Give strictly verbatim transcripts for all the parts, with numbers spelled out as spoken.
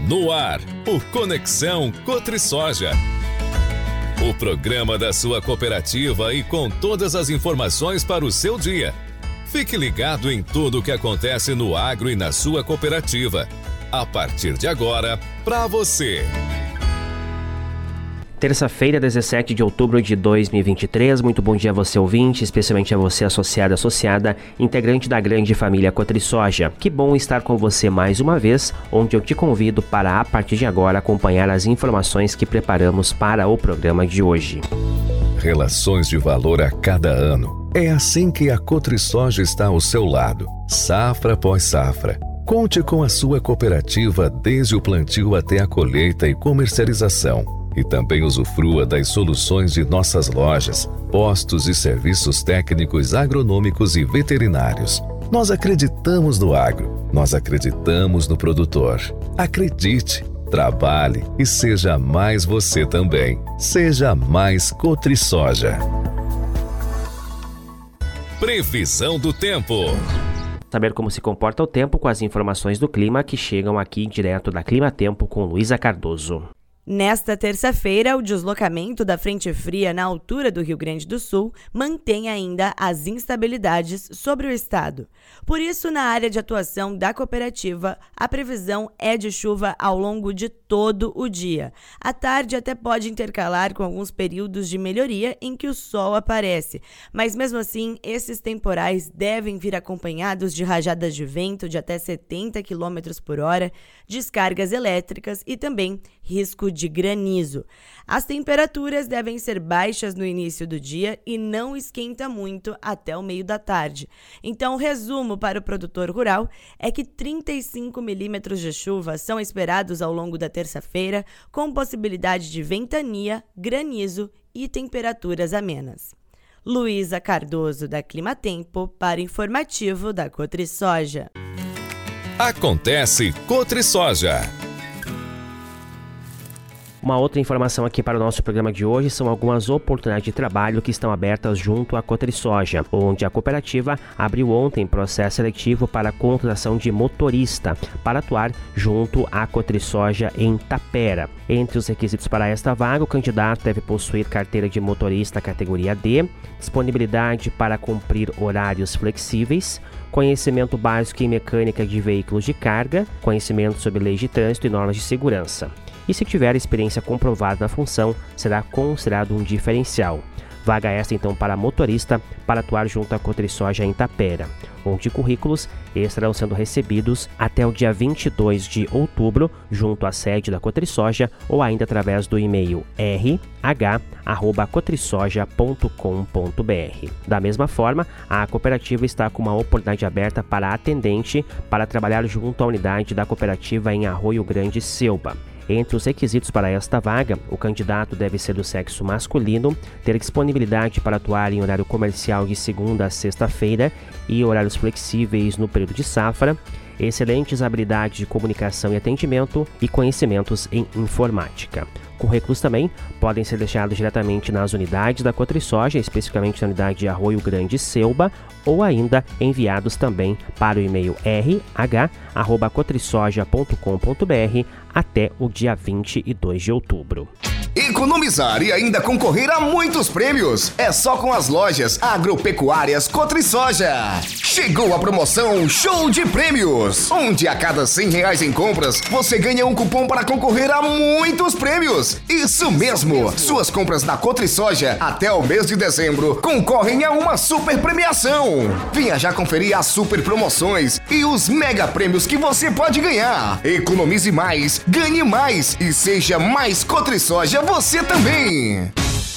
No ar, o Conexão CotriSoja. O programa da sua cooperativa e com todas as informações para o seu dia. Fique ligado em tudo o que acontece no agro e na sua cooperativa. A partir de agora, para você. Terça-feira, dezessete de outubro de dois mil e vinte e três. Muito bom dia a você, ouvinte, especialmente a você, associado, associada, integrante da grande família CotriSoja. Que bom estar com você mais uma vez, onde eu te convido para, a partir de agora, acompanhar as informações que preparamos para o programa de hoje. Relações de valor a cada ano. É assim que a CotriSoja está ao seu lado, safra após safra. Conte com a sua cooperativa desde o plantio até a colheita e comercialização. E também usufrua das soluções de nossas lojas, postos e serviços técnicos agronômicos e veterinários. Nós acreditamos no agro, nós acreditamos no produtor. Acredite, trabalhe e seja mais você também. Seja mais CotriSoja. Previsão do tempo. Saber como se comporta o tempo com as informações do clima que chegam aqui direto da Clima Tempo com Luísa Cardoso. Nesta terça-feira, o deslocamento da frente fria na altura do Rio Grande do Sul mantém ainda as instabilidades sobre o estado. Por isso, na área de atuação da cooperativa, a previsão é de chuva ao longo de todo o dia. À tarde até pode intercalar com alguns períodos de melhoria em que o sol aparece, mas mesmo assim, esses temporais devem vir acompanhados de rajadas de vento de até setenta quilômetros por hora, descargas elétricas e também risco de granizo. As temperaturas devem ser baixas no início do dia e não esquenta muito até o meio da tarde. Então, o resumo para o produtor rural é que trinta e cinco milímetros de chuva são esperados ao longo da terça-feira, com possibilidade de ventania, granizo e temperaturas amenas. Luísa Cardoso, da Clima Tempo, para o informativo da CotriSoja. Acontece CotriSoja. Uma outra informação aqui para o nosso programa de hoje são algumas oportunidades de trabalho que estão abertas junto à CotriSoja, onde a cooperativa abriu ontem processo seletivo para a contratação de motorista para atuar junto à CotriSoja em Tapera. Entre os requisitos para esta vaga, o candidato deve possuir carteira de motorista categoria D, disponibilidade para cumprir horários flexíveis, conhecimento básico em mecânica de veículos de carga, conhecimento sobre leis de trânsito e normas de segurança. E se tiver experiência comprovada na função, será considerado um diferencial. Vaga esta então para motorista para atuar junto à CotriSoja em Tapera, onde currículos estarão sendo recebidos até o dia vinte e dois de outubro junto à sede da CotriSoja ou ainda através do e-mail r h arroba cotrisoja ponto com ponto b r. Da mesma forma, a cooperativa está com uma oportunidade aberta para atendente para trabalhar junto à unidade da cooperativa em Arroio Grande, Selba. Entre os requisitos para esta vaga, o candidato deve ser do sexo masculino, ter disponibilidade para atuar em horário comercial de segunda a sexta-feira e horários flexíveis no período de safra, excelentes habilidades de comunicação e atendimento e conhecimentos em informática. Currículos também podem ser deixados diretamente nas unidades da CotriSoja, especificamente na unidade de Arroio Grande, Selba, ou ainda enviados também para o e-mail r h arroba cotrisoja ponto com ponto b r até o dia vinte e dois de outubro. Economizar e ainda concorrer a muitos prêmios é só com as lojas agropecuárias CotriSoja. Chegou a promoção Show de Prêmios, onde a cada cem reais em compras você ganha um cupom para concorrer a muitos prêmios. Isso mesmo, suas compras na CotriSoja até o mês de dezembro concorrem a uma super premiação. Venha já conferir as super promoções e os mega prêmios que você pode ganhar. Economize mais, ganhe mais e seja mais CotriSoja você também!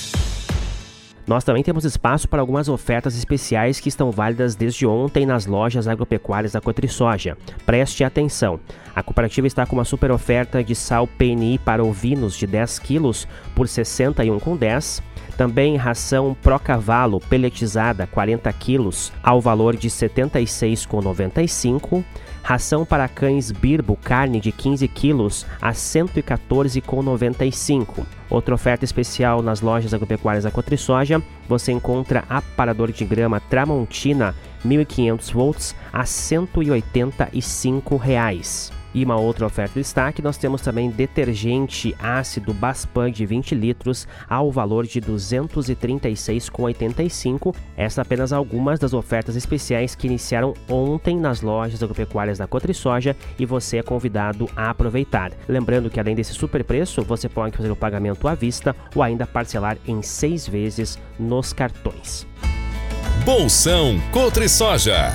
Nós também temos espaço para algumas ofertas especiais que estão válidas desde ontem nas lojas agropecuárias da CotriSoja. Preste atenção! A cooperativa está com uma super oferta de sal P N I para ovinos de dez quilos por sessenta e um reais e dez centavos. Também ração Pro Cavalo peletizada quarenta quilos ao valor de setenta e seis reais e noventa e cinco centavos. Ração para cães Birbo carne de quinze quilos a cento e quatorze reais e noventa e cinco centavos. Outra oferta especial nas lojas agropecuárias da CotriSoja, você encontra aparador de grama Tramontina mil e quinhentos volts a cento e oitenta e cinco reais. E uma outra oferta de destaque, nós temos também detergente ácido Baspan de vinte litros ao valor de duzentos e trinta e seis reais e oitenta e cinco centavos. Essas apenas algumas das ofertas especiais que iniciaram ontem nas lojas agropecuárias da Cotrisoja e você é convidado a aproveitar. Lembrando que além desse super preço, você pode fazer o pagamento à vista ou ainda parcelar em seis vezes nos cartões. Bolsão Cotrisoja.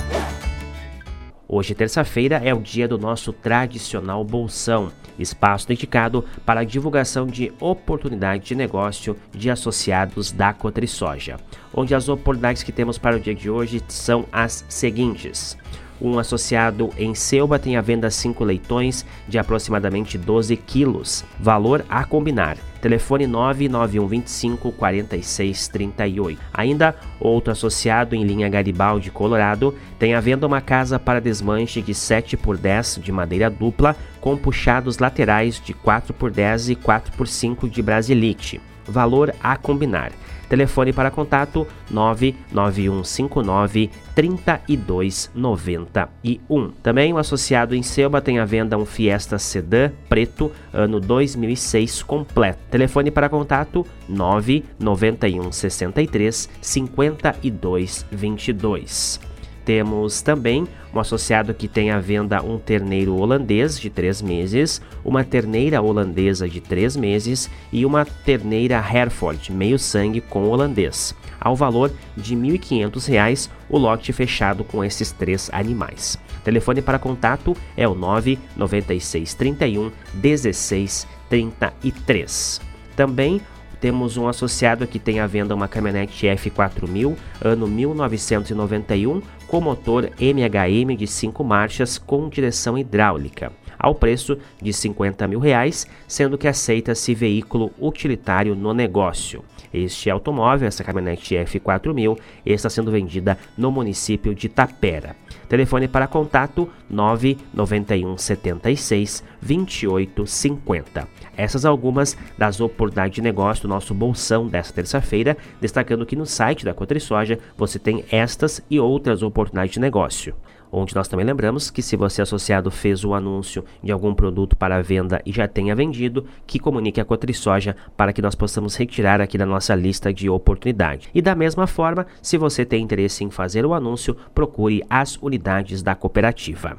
Hoje, terça-feira, é o dia do nosso tradicional Bolsão, espaço dedicado para a divulgação de oportunidades de negócio de associados da Cotrisoja, onde as oportunidades que temos para o dia de hoje são as seguintes. Um associado em Selba tem à venda cinco leitões de aproximadamente doze quilos. Valor a combinar. Telefone nove nove um dois cinco quatro seis três oito. Ainda, outro associado em linha Garibaldi, Colorado, tem à venda uma casa para desmanche de sete por dez de madeira dupla com puxados laterais de quatro por dez e quatro por cinco de brasilite. Valor a combinar. Telefone para contato nove nove um cinco nove três dois nove um. Também o associado em Selba tem à venda um Fiesta Sedã preto, ano dois mil e seis completo. Telefone para contato nove nove um seis três cinco dois dois dois. Temos também um associado que tem à venda um terneiro holandês de três meses, uma terneira holandesa de três meses e uma terneira Hereford meio sangue com holandês, ao valor de mil e quinhentos reais, o lote fechado com esses três animais. Telefone para contato é o nove nove seis três um um seis três três. Também temos um associado que tem à venda uma caminhonete F quatro mil, ano mil novecentos e noventa e um, com motor M H M de cinco marchas com direção hidráulica, ao preço de cinquenta mil reais, sendo que aceita-se veículo utilitário no negócio. Este automóvel, essa caminhonete F quatro mil, está sendo vendida no município de Tapera. Telefone para contato nove nove um sete seis dois oito cinco zero. Essas algumas das oportunidades de negócio do nosso bolsão desta terça-feira, destacando que no site da Cotrisoja você tem estas e outras oportunidades de negócio. Onde nós também lembramos que se você associado fez o anúncio de algum produto para venda e já tenha vendido, que comunique a Cotrisoja para que nós possamos retirar aqui da nossa lista de oportunidade. E da mesma forma, se você tem interesse em fazer o anúncio, procure as unidades da cooperativa.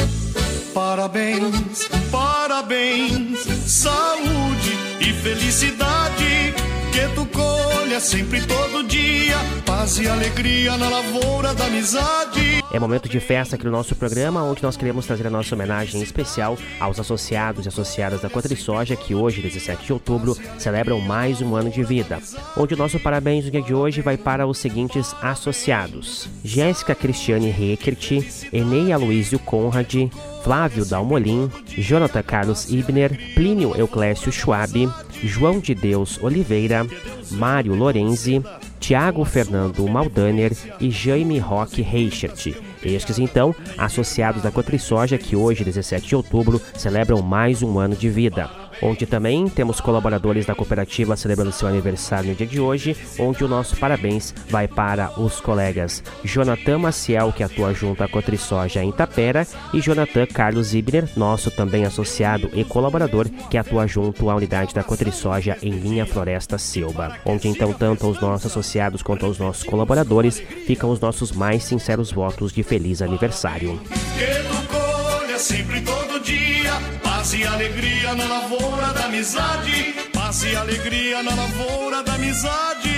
Parabéns, parabéns, saúde e felicidade, que tu colha sempre todo dia, paz e alegria na lavoura da amizade. É momento de festa aqui no nosso programa, onde nós queremos trazer a nossa homenagem especial aos associados e associadas da Cotrisoja, que hoje, dezessete de outubro, celebram mais um ano de vida. Onde o nosso parabéns no dia de hoje vai para os seguintes associados: Jéssica Cristiane Reckert, Enei Aloysio Conrad, Flávio Dalmolin, Jonathan Carlos Ibner, Plínio Euclésio Schwab, João de Deus Oliveira, Mário Lorenzi, Tiago Fernando Maldaner e Jaime Roque Reichert. Estes, então, associados da Cotrisoja, que hoje, dezessete de outubro, celebram mais um ano de vida. Onde também temos colaboradores da cooperativa celebrando seu aniversário no dia de hoje, onde o nosso parabéns vai para os colegas Jonathan Maciel, que atua junto à Cotrisoja em Tapera, e Jonathan Carlos Ibner, nosso também associado e colaborador, que atua junto à unidade da Cotrisoja em linha Floresta Selba. Onde então tanto aos nossos associados quanto aos nossos colaboradores ficam os nossos mais sinceros votos de feliz aniversário. Que tu colha sempre todo dia, paz e alegria na lavoura da amizade, paz e alegria na lavoura da amizade.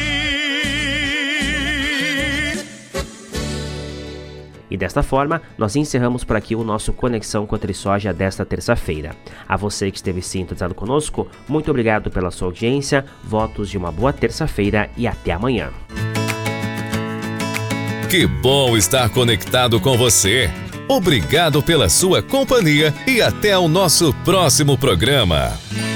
E desta forma, nós encerramos por aqui o nosso Conexão Cotrisoja desta terça-feira. A você que esteve sintonizado conosco, muito obrigado pela sua audiência, votos de uma boa terça-feira e até amanhã. Que bom estar conectado com você. Obrigado pela sua companhia e até o nosso próximo programa.